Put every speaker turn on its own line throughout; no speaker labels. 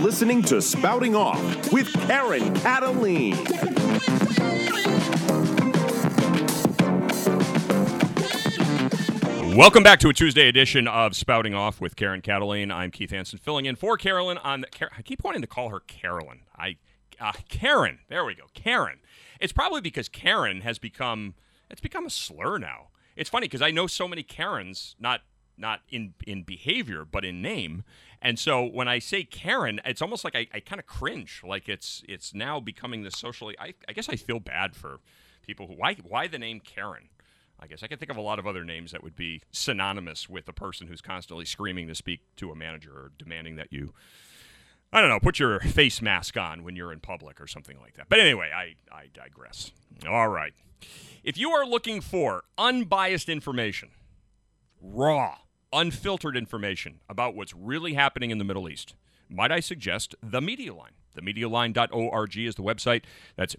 listening to Spouting Off with Karen Cataline.
Welcome back to a Tuesday edition of Spouting Off with Karen Cataline. I'm Keith Hansen, filling in for Carolyn on I keep wanting to call her Carolyn. Karen. There we go. Karen. It's probably because Karen has become a slur now. It's funny because I know so many Karens, not in behavior, but in name. And so when I say Karen, it's almost like I kind of cringe. Like it's now becoming this socially. I guess I feel bad for people who why the name Karen. I guess I can think of a lot of other names that would be synonymous with a person who's constantly screaming to speak to a manager or demanding that you, I don't know, put your face mask on when you're in public or something like that. But anyway, I digress. All right. If you are looking for unbiased information, raw, unfiltered information about what's really happening in the Middle East, might I suggest The Media Line. TheMediaLine.org is the website. That's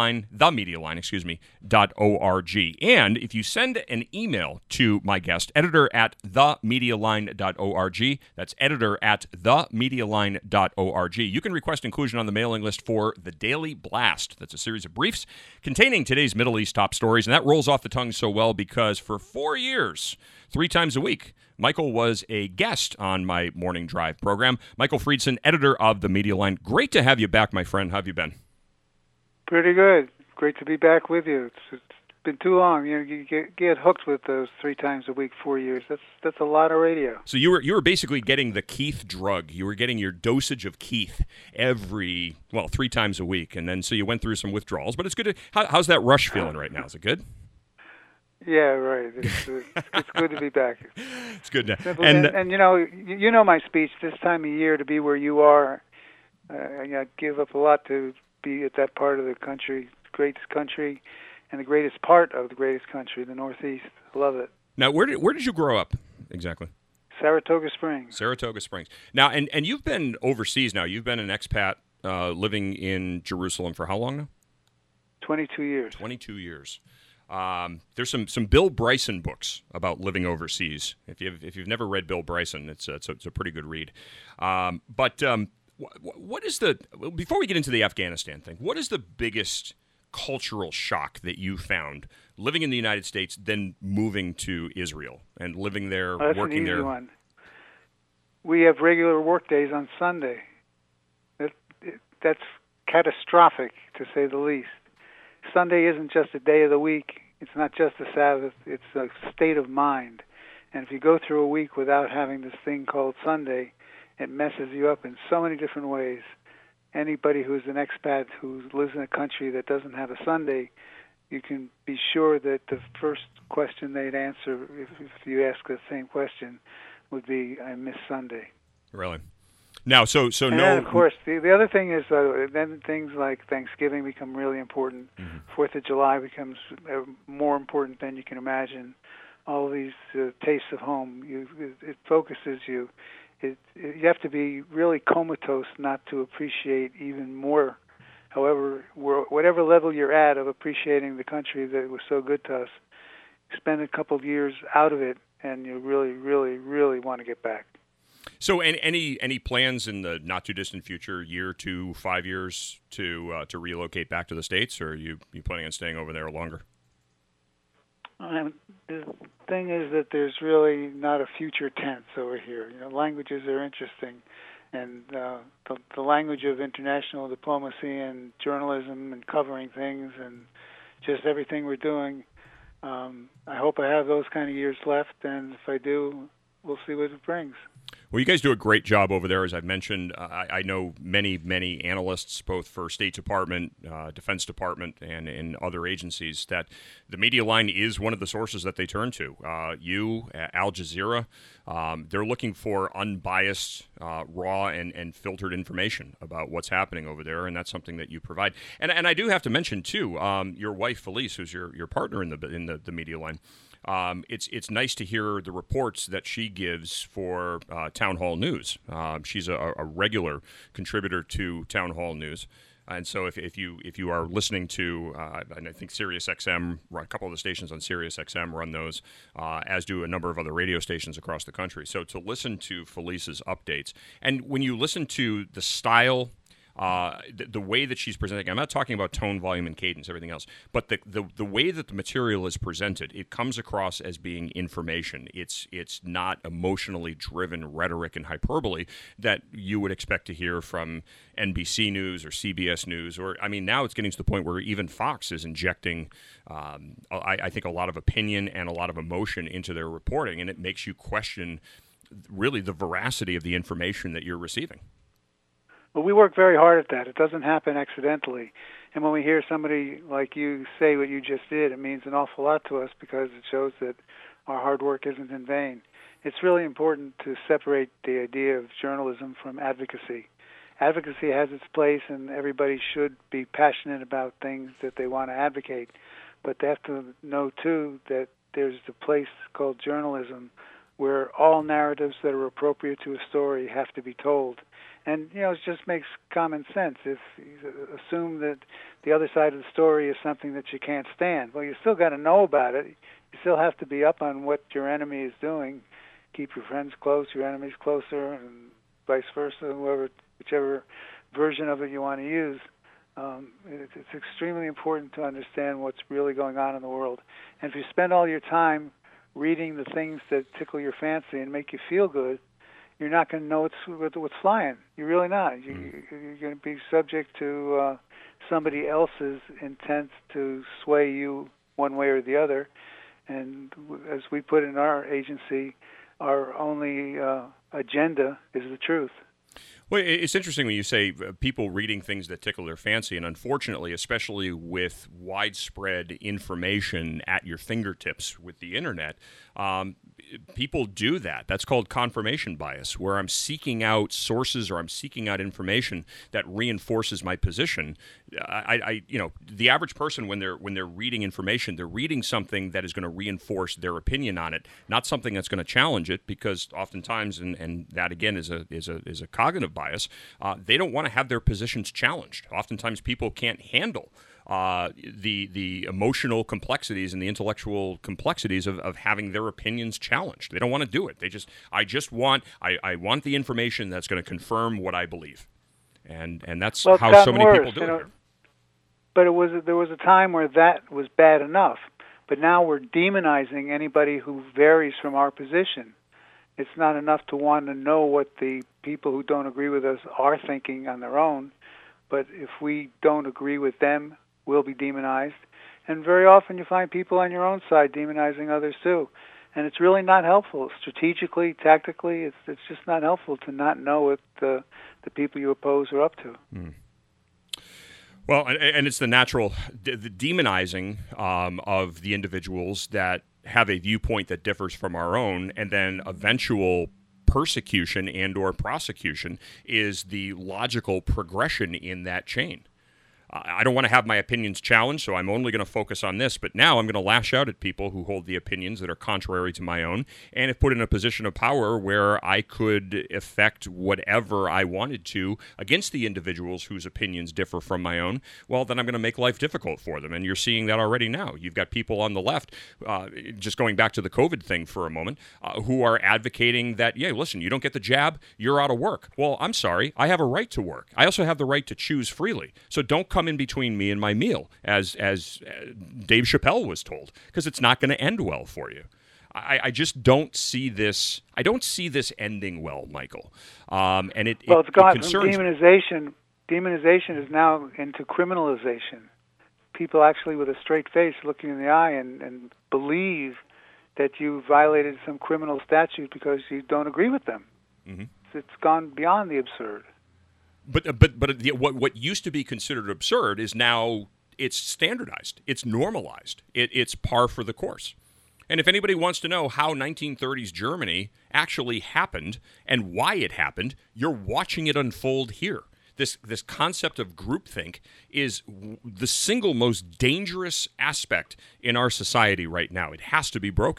.org. And if you send an email to my guest, editor at TheMediaLine.org, that's editor at TheMediaLine.org, you can request inclusion on the mailing list for The Daily Blast. That's a series of briefs containing today's Middle East top stories. And that rolls off the tongue so well because for 4 years, 3 times a week, Michael was a guest on my morning drive program. Michael Friedson, editor of The Media Line. Great to have you back, my friend. How have you been?
Pretty good. Great to be back with you. It's been too long. You get hooked with those 3 times a week, 4 years. That's a lot of radio.
So you were basically getting the Keith drug. You were getting your dosage of Keith 3 times a week, and then so you went through some withdrawals. But it's good. How's that rush feeling right now? Is it good?
Yeah, right. It's good to be back.
It's good.
And you know my speech this time of year to be where you are. I give up a lot to be at that part of the country, greatest country, and the greatest part of the greatest country, the Northeast. Love it.
Now, where did you grow up exactly?
Saratoga Springs.
Saratoga Springs. Now, and you've been overseas now. You've been an expat living in Jerusalem for how long now?
22 years.
22 years. There's some Bill Bryson books about living overseas. If you've never read Bill Bryson, it's a pretty good read. But what is before we get into the Afghanistan thing, what is the biggest cultural shock that you found living in the United States, then moving to Israel and living there, working there? One.
We have regular work days on Sunday. That's catastrophic, to say the least. Sunday isn't just a day of the week. It's not just a Sabbath. It's a state of mind. And if you go through a week without having this thing called Sunday, it messes you up in so many different ways. Anybody who's an expat who lives in a country that doesn't have a Sunday, you can be sure that the first question they'd answer, if you ask the same question, would be, I miss Sunday.
Really? Now, so
and
no.
Then, of course, the other thing is then things like Thanksgiving become really important. Mm-hmm. 4th of July becomes more important than you can imagine. All these tastes of home, it focuses you. You have to be really comatose not to appreciate even more. However, whatever level you're at of appreciating the country that was so good to us, spend a couple of years out of it, and you really, really, really want to get back.
So, any plans in the not too distant future, year, 2, 5 years, to relocate back to the States, or are you planning on staying over there longer?
The thing is that there's really not a future tense over here. Languages are interesting, and the language of international diplomacy and journalism and covering things and just everything we're doing. I hope I have those kind of years left, and if I do, we'll see what it brings.
Well, you guys do a great job over there, as I've mentioned. I know many analysts, both for State Department, Defense Department, and in other agencies, that the Media Line is one of the sources that they turn to. You, Al Jazeera, they're looking for unbiased, raw, and filtered information about what's happening over there, and that's something that you provide. And I do have to mention, too, your wife, Felice, who's your partner in the Media Line. It's nice to hear the reports that she gives for Town Hall News. She's a regular contributor to Town Hall News. And so if you are listening to, and I think Sirius XM, a couple of the stations on Sirius XM run those, as do a number of other radio stations across the country. So to listen to Felice's updates, and when you listen to the style, the way that she's presenting, I'm not talking about tone, volume, and cadence, everything else, but the way that the material is presented, it comes across as being information. It's not emotionally driven rhetoric and hyperbole that you would expect to hear from NBC News or CBS News, or I mean, now it's getting to the point where even Fox is injecting, I think, a lot of opinion and a lot of emotion into their reporting, and it makes you question really the veracity of the information that you're receiving.
Well, we work very hard at that. It doesn't happen accidentally. And when we hear somebody like you say what you just did, it means an awful lot to us because it shows that our hard work isn't in vain. It's really important to separate the idea of journalism from advocacy. Advocacy has its place, and everybody should be passionate about things that they want to advocate. But they have to know, too, that there's a place called journalism where all narratives that are appropriate to a story have to be told. And, it just makes common sense. If you assume that the other side of the story is something that you can't stand, well, you still got to know about it. You still have to be up on what your enemy is doing. Keep your friends close, your enemies closer, and vice versa, whichever version of it you want to use. It's extremely important to understand what's really going on in the world. And if you spend all your time reading the things that tickle your fancy and make you feel good, you're not going to know what's flying. You're really not. You're going to be subject to somebody else's intent to sway you one way or the other. And as we put in our agency, our only agenda is the truth.
Well, it's interesting when you say people reading things that tickle their fancy, and unfortunately, especially with widespread information at your fingertips with the internet, people do that. That's called confirmation bias, where I'm seeking out sources or I'm seeking out information that reinforces my position. The average person, when they're reading information, they're reading something that is going to reinforce their opinion on it, not something that's going to challenge it, because oftentimes, and that again is a cognitive bias, they don't want to have their positions challenged. Oftentimes, people can't handle the emotional complexities and the intellectual complexities of having their opinions challenged. They don't want to do it. I want the information that's going to confirm what I believe, and that's how so many people do it.
But there was a time where that was bad enough. But now we're demonizing anybody who varies from our position. It's not enough to want to know what the people who don't agree with us are thinking on their own, but if we don't agree with them, we'll be demonized. And very often you find people on your own side demonizing others too. And it's really not helpful. Strategically, tactically, it's just not helpful to not know what the people you oppose are up to.
Mm. Well, and it's the natural, the demonizing of the individuals that have a viewpoint that differs from our own, and then eventual persecution and or prosecution is the logical progression in that chain. I don't want to have my opinions challenged, so I'm only going to focus on this. But now I'm going to lash out at people who hold the opinions that are contrary to my own, and if put in a position of power where I could effect whatever I wanted to against the individuals whose opinions differ from my own, well, then I'm going to make life difficult for them. And you're seeing that already now. You've got people on the left, just going back to the COVID thing for a moment, who are advocating that, yeah, listen, you don't get the jab, you're out of work. Well, I'm sorry. I have a right to work. I also have the right to choose freely. So don't come in between me and my meal, as Dave Chappelle was told, because it's not going to end well for you. I just don't see this. I don't see this ending well, Michael. And it's gone from
demonization. Demonization is now into criminalization. People actually, with a straight face, looking in the eye and believe that you violated some criminal statute because you don't agree with them. Mm-hmm. It's gone beyond the absurd.
But what used to be considered absurd is now it's standardized. It's normalized. It's par for the course. And if anybody wants to know how 1930s Germany actually happened and why it happened, you're watching it unfold here. This concept of groupthink is the single most dangerous aspect in our society right now. It has to be broken.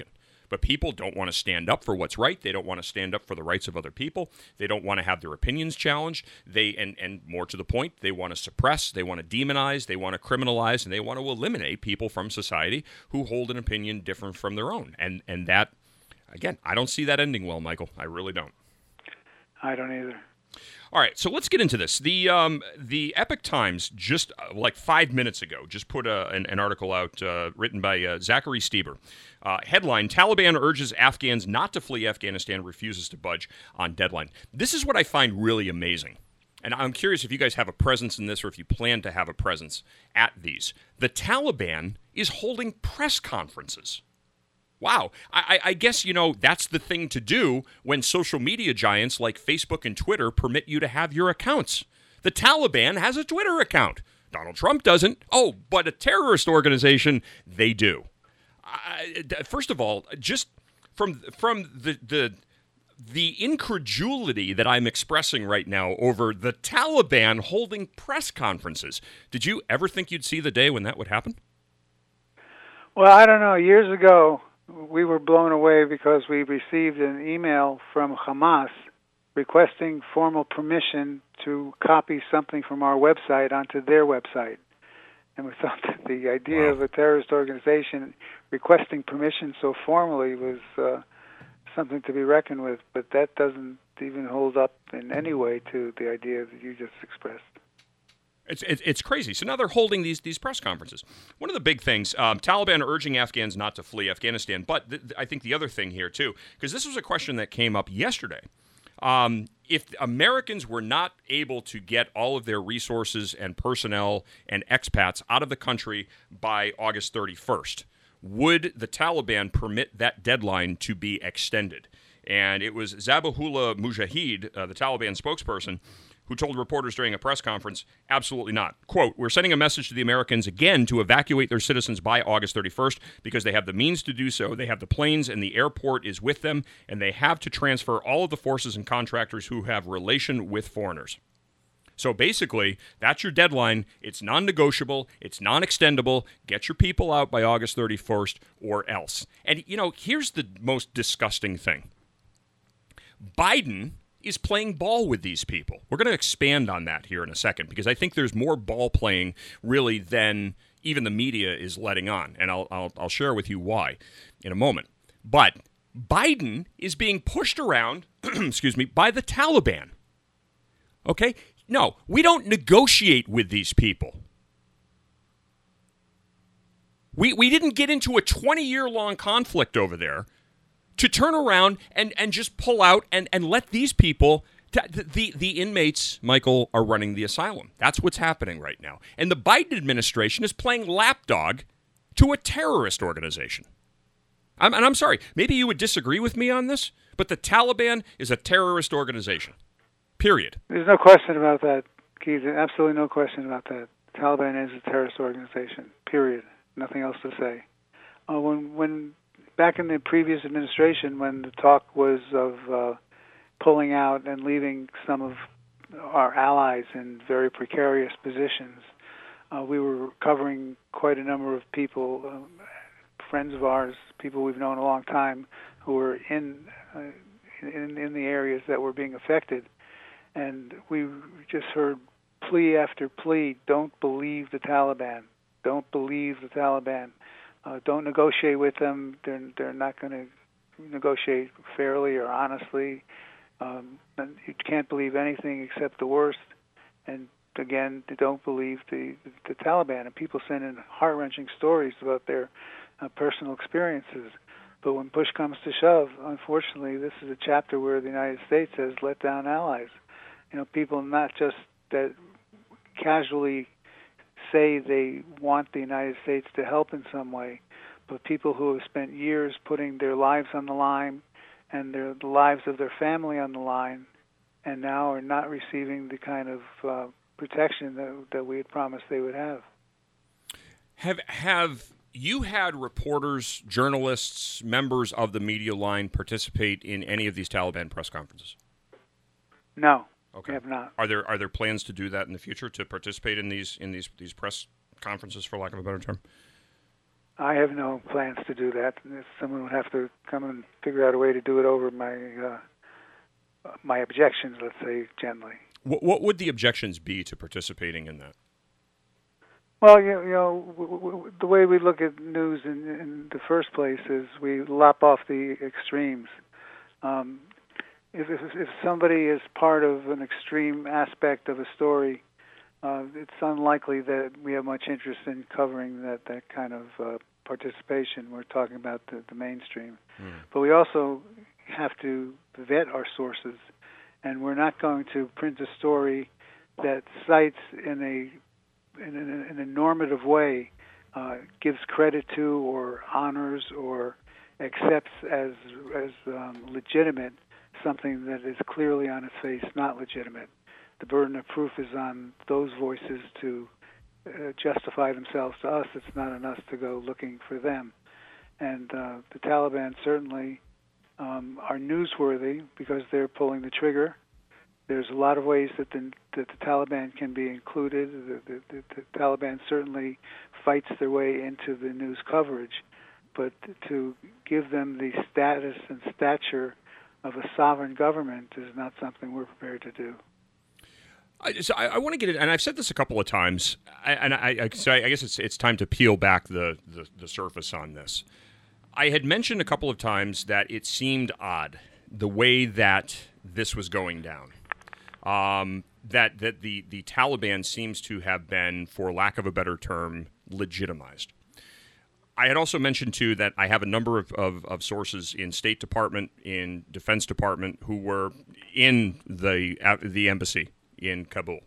But people don't want to stand up for what's right. They don't want to stand up for the rights of other people. They don't want to have their opinions challenged. And more to the point, they want to suppress, they want to demonize, they want to criminalize, and they want to eliminate people from society who hold an opinion different from their own. And that, again, I don't see that ending well, Michael. I really don't.
I don't either.
All right, so let's get into this. The Epoch Times just like 5 minutes ago just put an article out written by Zachary Stieber. Headline: Taliban urges Afghans not to flee Afghanistan, refuses to budge on deadline. This is what I find really amazing. And I'm curious if you guys have a presence in this or if you plan to have a presence at these. The Taliban is holding press conferences. Wow. I guess, that's the thing to do when social media giants like Facebook and Twitter permit you to have your accounts. The Taliban has a Twitter account. Donald Trump doesn't. Oh, but a terrorist organization, they do. First of all, just from the incredulity that I'm expressing right now over the Taliban holding press conferences, did you ever think you'd see the day when that would happen?
Well, I don't know. Years ago, we were blown away because we received an email from Hamas requesting formal permission to copy something from our website onto their website. And we thought that the idea of a terrorist organization requesting permission so formally was something to be reckoned with, but that doesn't even hold up in any way to the idea that you just expressed.
It's crazy. So now they're holding these press conferences. One of the big things, Taliban urging Afghans not to flee Afghanistan. But I think the other thing here, too, because this was a question that came up yesterday. If Americans were not able to get all of their resources and personnel and expats out of the country by August 31st, would the Taliban permit that deadline to be extended? And it was Zabihullah Mujahid, the Taliban spokesperson, who told reporters during a press conference, absolutely not. Quote, "We're sending a message to the Americans again to evacuate their citizens by August 31st because they have the means to do so. They have the planes and the airport is with them, and they have to transfer all of the forces and contractors who have relation with foreigners." So basically, that's your deadline. It's non-negotiable. It's non-extendable. Get your people out by August 31st or else. And, here's the most disgusting thing. Biden is playing ball with these people. We're going to expand on that here in a second because I think there's more ball playing really than even the media is letting on, and I'll share with you why in a moment. But Biden is being pushed around, by the Taliban. Okay? No, we don't negotiate with these people. We didn't get into a 20-year-long conflict over there to turn around and just pull out and let these people, the inmates, Michael, are running the asylum. That's what's happening right now. And the Biden administration is playing lapdog to a terrorist organization. I'm sorry, maybe you would disagree with me on this, but the Taliban is a terrorist organization. Period.
There's no question about that, Keith. Absolutely no question about that. The Taliban is a terrorist organization. Period. Nothing else to say. When back in the previous administration, when the talk was of pulling out and leaving some of our allies in very precarious positions, we were covering quite a number of people, friends of ours, people we've known a long time, who were in the areas that were being affected. And we just heard plea after plea, don't believe the Taliban. Don't believe the Taliban. Don't negotiate with them. They're not going to negotiate fairly or honestly. You can't believe anything except the worst. And again, don't believe the Taliban. And people send in heart-wrenching stories about their personal experiences. But when push comes to shove, unfortunately, this is a chapter where the United States has let down allies. People not just that casually say they want the United States to help in some way, but people who have spent years putting their lives on the line and the lives of their family on the line, and now are not receiving the kind of protection that we had promised they would have.
Have you had reporters, journalists, members of the media line participate in any of these Taliban press conferences?
No.
Okay.
I have not.
Are there plans to do that in the future, to participate in these press conferences, for lack of a better term?
I have no plans to do that. Someone would have to come and figure out a way to do it over my objections, let's say, gently.
What would the objections be to participating in that?
Well, the way we look at news in the first place is we lop off the extremes. If somebody is part of an extreme aspect of a story, it's unlikely that we have much interest in covering that kind of participation. We're talking about the mainstream. But we also have to vet our sources, and we're not going to print a story that cites in a normative way, gives credit to or honors or accepts as legitimate something that is clearly on its face not legitimate. The burden of proof is on those voices to justify themselves to us. It's not on us to go looking for them. And the Taliban certainly are newsworthy because they're pulling the trigger. There's a lot of ways that the Taliban can be included. The Taliban certainly fights their way into the news coverage, but to give them the status and stature of a sovereign government is not something we're prepared to do.
I want to get it, and I've said this a couple of times, and I guess it's time to peel back the surface on this. I had mentioned a couple of times that it seemed odd the way that this was going down. That the Taliban seems to have been, for lack of a better term, legitimized. I had also mentioned, too, that I have a number of sources in State Department, in Defense Department, who were in the embassy in Kabul.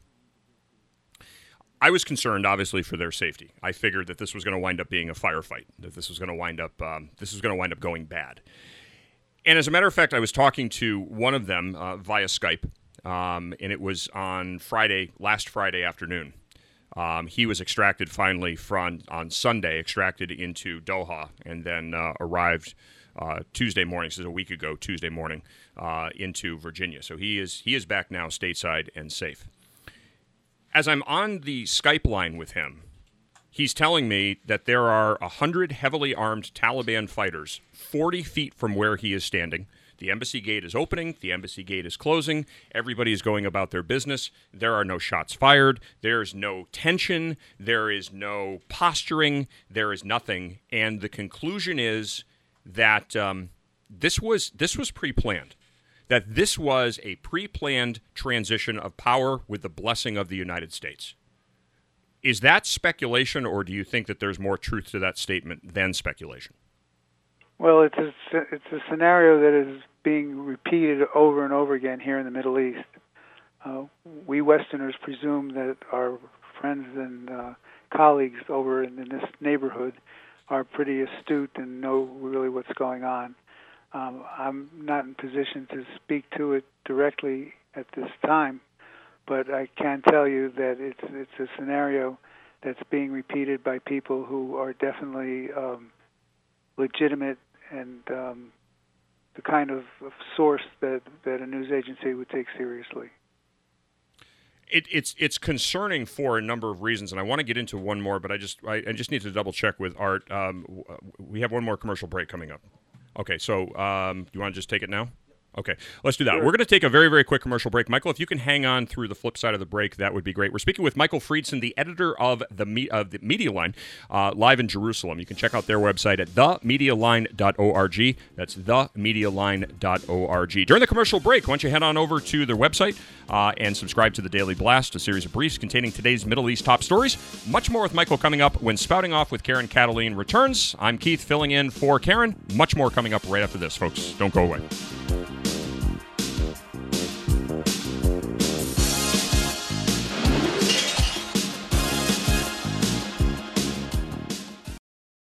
I was concerned, obviously, for their safety. I figured that this was going to wind up being a firefight, that this was going to wind up going bad. And as a matter of fact, I was talking to one of them via Skype, and it was on last Friday afternoon. He was extracted finally on Sunday, extracted into Doha, and then arrived Tuesday morning, so a week ago, Tuesday morning, into Virginia. So he is back now stateside and safe. As I'm on the Skype line with him, he's telling me that there are 100 heavily armed Taliban fighters 40 feet from where he is standing. The embassy gate is opening. The embassy gate is closing. Everybody is going about their business. There are no shots fired. There's no tension. There is no posturing. There is nothing. And the conclusion is that this was pre-planned. That this was a pre-planned transition of power with the blessing of the United States. Is that speculation, or do you think that there's more truth to that statement than speculation?
Well, it's a scenario that is being repeated over and over again here in the Middle East. We Westerners presume that our friends and colleagues over in this neighborhood are pretty astute and know really what's going on. I'm not in position to speak to it directly at this time, but I can tell you that it's a scenario that's being repeated by people who are definitely legitimate and the kind of source that a news agency would take seriously.
It's concerning for a number of reasons, and I want to get into one more, but I just need to double check with Art. We have one more commercial break coming up. Okay, so do you want to just take it now? Okay, let's do that. Sure. We're going to take a very, very quick commercial break. Michael, if you can hang on through the flip side of the break, that would be great. We're speaking with Michael Friedson, the editor of the Media Line, live in Jerusalem. You can check out their website at themedialine.org. That's themedialine.org. During the commercial break, why don't you head on over to their website and subscribe to the Daily Blast, a series of briefs containing today's Middle East top stories. Much more with Michael coming up when Spouting Off with Karen Cataline returns. I'm Keith, filling in for Karen. Much more coming up right after this, folks. Don't go away.